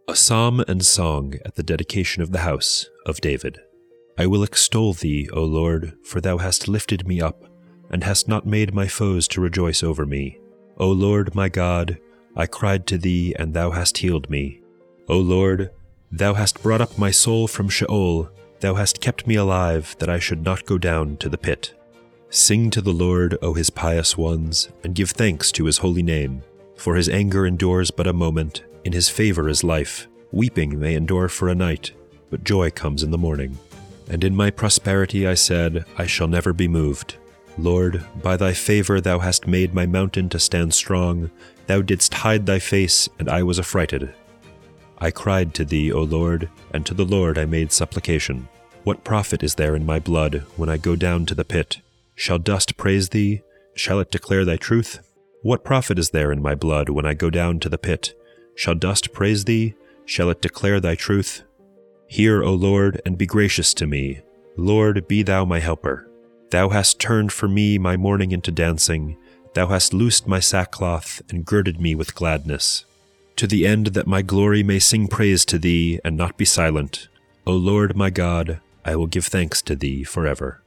A psalm and song at the dedication of the house of David. I will extol thee, O Lord, for thou hast lifted me up, and hast not made my foes to rejoice over me. O Lord my God, I cried to thee, and thou hast healed me. O Lord, thou hast brought up my soul from Sheol, thou hast kept me alive, that I should not go down to the pit. Sing to the Lord, O his pious ones, and give thanks to his holy name. For his anger endures but a moment, in his favor is life. Weeping may endure for a night, but joy comes in the morning. And in my prosperity I said, I shall never be moved. Lord, by thy favor thou hast made my mountain to stand strong. Thou didst hide thy face, and I was affrighted. I cried to thee, O Lord, and to the Lord I made supplication. What profit is there in my blood when I go down to the pit? Shall dust praise thee? Shall it declare thy truth? What profit is there in my blood when I go down to the pit? Shall dust praise thee? Shall it declare thy truth? Hear, O Lord, and be gracious to me. Lord, be thou my helper. Thou hast turned for me my mourning into dancing. Thou hast loosed my sackcloth and girded me with gladness, to the end that my glory may sing praise to thee and not be silent. O Lord my God, I will give thanks to thee forever.